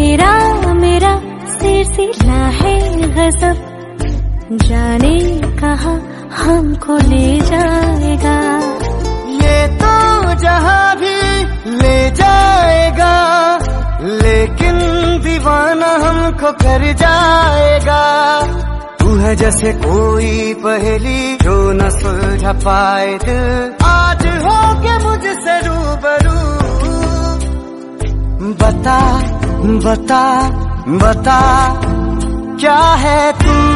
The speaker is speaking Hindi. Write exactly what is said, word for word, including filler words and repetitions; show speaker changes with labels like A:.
A: तेरा मेरा सिलसिला है गजब, जाने कहाँ हमको ले जाएगा।
B: ये तो जहाँ भी ले जाएगा, लेकिन दीवाना हमको कर जाएगा। तू है जैसे कोई पहेली जो न सुलझा पाए दिल, आज हो के मुझसे रूबरू। बता बता बता क्या है तू।